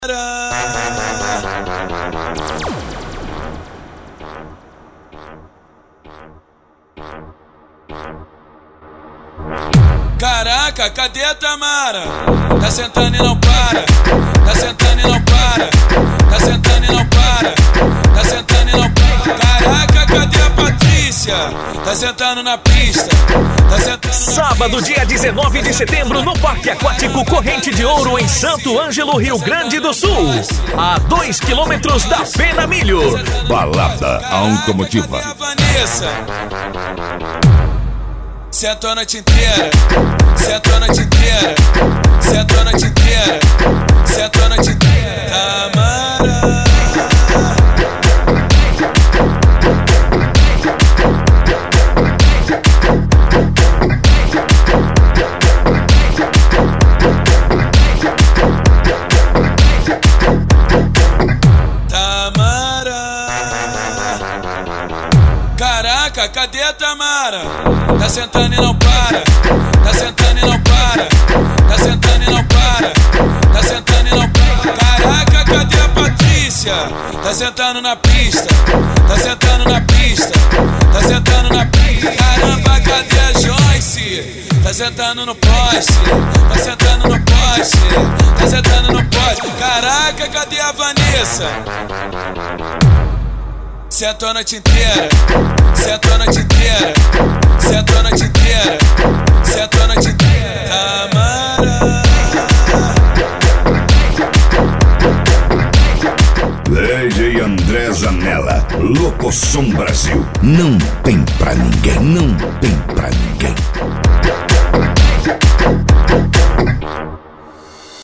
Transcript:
Caraca, cadê a Tamara? Tá sentando e não para. Tá sentando e não para. Tá sentando e não para. Tá sentando e não para. Caraca, cadê a Patrícia? Tá sentando na pista. Tá sentando Sábado, dia 19 de setembro, no Parque Aquático Corrente de Ouro, em Santo Ângelo, Rio Grande do Sul. A 2 quilômetros da Pena Milho. Balada automotiva. Sentou a noite inteira, sentou a noite inteira, sentou a noite inteira, sentou a noite inteira. Tamara. Caraca, cadê a Tamara? Tá sentando e não para. Tá sentando e não para. Tá sentando e não para. Tá sentando e não para. Caraca, cadê a Patrícia? Tá sentando na pista. Tá sentando na pista. Tá sentando na pista. Caramba, cadê a Joyce? Tá sentando no poste. Tá sentando no poste. Tá sentando no poste. Caraca, cadê a Vanessa? Sentou a noite inteira, sentou a noite inteira, sentou a noite inteira, sentou a noite inteira. Tamara. DJ André Zanella, Locosom Brasil. Não tem pra ninguém, não tem pra ninguém.